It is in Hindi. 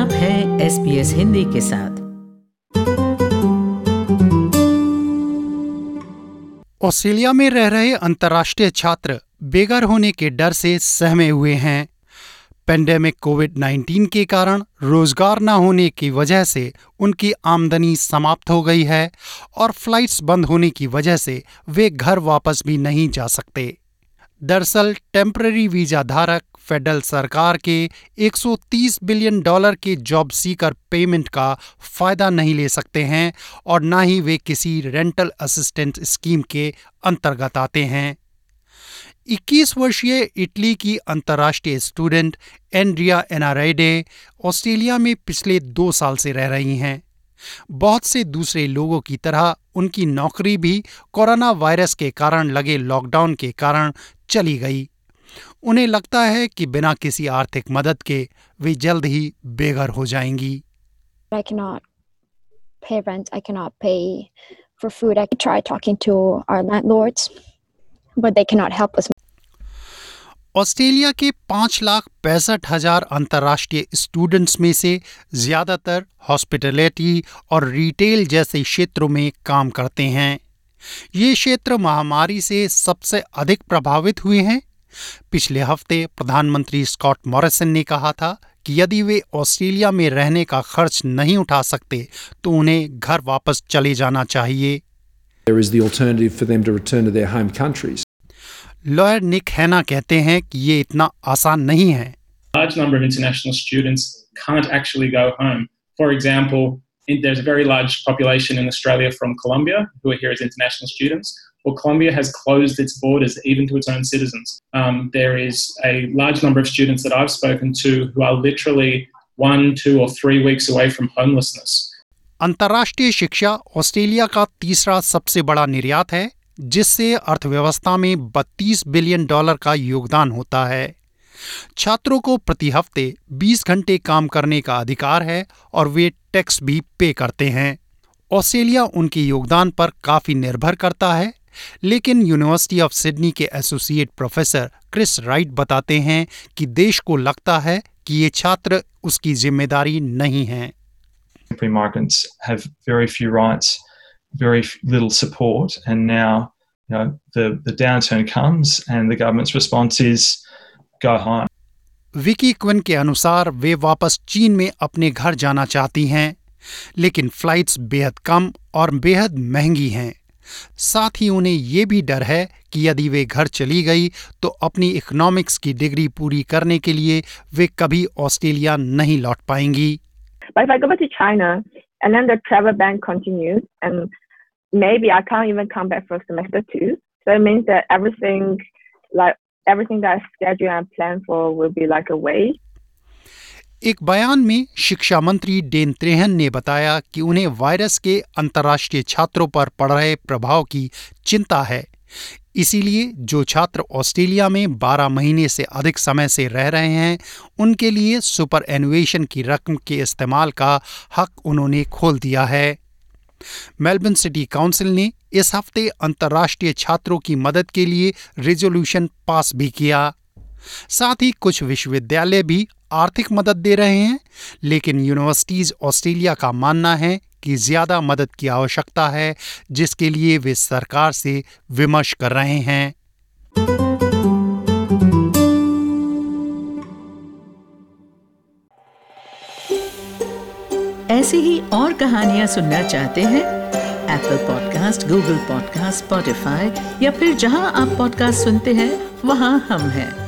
आप हैं SBS हिंदी के साथ। ऑस्ट्रेलिया में रह रहे अंतर्राष्ट्रीय छात्र बेघर होने के डर से सहमे हुए हैं। पेंडेमिक कोविड-19 के कारण रोजगार न होने की वजह से उनकी आमदनी समाप्त हो गई है और फ्लाइट्स बंद होने की वजह से वे घर वापस भी नहीं जा सकते। दरअसल टेम्पररी वीजा धारक फेडरल सरकार के $130 बिलियन के जॉब सीकर पेमेंट का फायदा नहीं ले सकते हैं और न ही वे किसी रेंटल असिस्टेंट स्कीम के अंतर्गत आते हैं। 21 वर्षीय इटली की अंतर्राष्ट्रीय स्टूडेंट एंड्रिया एनाराइडे ऑस्ट्रेलिया में पिछले 2 साल से रह रही हैं। बहुत से दूसरे लोगों की तरह उनकी नौकरी भी कोरोना वायरस के कारण लगे लॉकडाउन के कारण चली गई। उन्हें लगता है कि बिना किसी आर्थिक मदद के वे जल्द ही बेघर हो जाएंगी। I cannot pay rent, I cannot pay for food. I could try talking to our landlords, but they cannot help us. Australia के 5,65,000 अंतर्राष्ट्रीय स्टूडेंट्स में से ज्यादातर हॉस्पिटैलिटी और रिटेल जैसे क्षेत्रों में काम करते हैं। ये क्षेत्र महामारी से सबसे अधिक प्रभावित हुए हैं। पिछले हफ्ते प्रधानमंत्री स्कॉट मॉरिसन ने कहा था कि यदि वे ऑस्ट्रेलिया में रहने का खर्च नहीं उठा सकते तो उन्हें घर वापस चले जाना चाहिए। There is the alternative for them to return to their home countries. Lawyer Nick हैना कहते हैं कि ये इतना आसान नहीं है। Large number of international students can't actually go home. For example, there's a very large population in Australia from Colombia who are here as international students. Well, Colombia has closed its borders even to its own citizens. There is a large number of students that I've spoken to who are literally 1, 2 or 3 weeks away from homelessness. अंतर्राष्ट्रीय शिक्षा ऑस्ट्रेलिया का तीसरा सबसे बड़ा निर्यात है, जिससे अर्थव्यवस्था में $32 बिलियन का योगदान होता है। छात्रों को प्रति हफ्ते 20 घंटे काम करने का अधिकार है और वे टैक्स भी पे करते हैं। ऑस्ट्रेलिया उनके योगदान पर काफी निर्भर करता है, लेकिन यूनिवर्सिटी ऑफ सिडनी के एसोसिएट प्रोफेसर क्रिस राइट बताते हैं कि देश को लगता है कि ये छात्र उसकी जिम्मेदारी नहीं हैं। Migrants have very few rights, very little support, and now the downturn comes and the government's response is go home. Vicky Quinn के अनुसार वे वापस चीन में अपने घर जाना चाहती हैं, लेकिन फ्लाइट्स बेहद कम और बेहद महंगी हैं। साथ ही उन्हें ये भी डर है कि यदि वे घर चली गई तो अपनी इकोनॉमिक्स की डिग्री पूरी करने के लिए वे कभी ऑस्ट्रेलिया नहीं लौट पाएंगी। But if I go back to China and then the travel ban continues and maybe I can't even come back for semester 2. So it means that everything that I schedule and plan for will be like a waste. एक बयान में शिक्षा मंत्री डेन त्रेहन ने बताया कि उन्हें वायरस के अंतर्राष्ट्रीय छात्रों पर पड़ रहे प्रभाव की चिंता है। इसीलिए जो छात्र ऑस्ट्रेलिया में 12 महीने से अधिक समय से रह रहे हैं, उनके लिए सुपर एनुएशन की रकम के इस्तेमाल का हक उन्होंने खोल दिया है। मेलबर्न सिटी काउंसिल ने इस हफ्ते अंतर्राष्ट्रीय छात्रों की मदद के लिए रेजोल्यूशन पास भी किया। साथ ही कुछ विश्वविद्यालय भी आर्थिक मदद दे रहे हैं, लेकिन यूनिवर्सिटीज ऑस्ट्रेलिया का मानना है कि ज्यादा मदद की आवश्यकता है, जिसके लिए वे सरकार से विमर्श कर रहे हैं। ऐसी ही और कहानियां सुनना चाहते हैं? Apple podcast, Google podcast, Spotify या फिर जहां आप पॉडकास्ट सुनते हैं वहां हम हैं।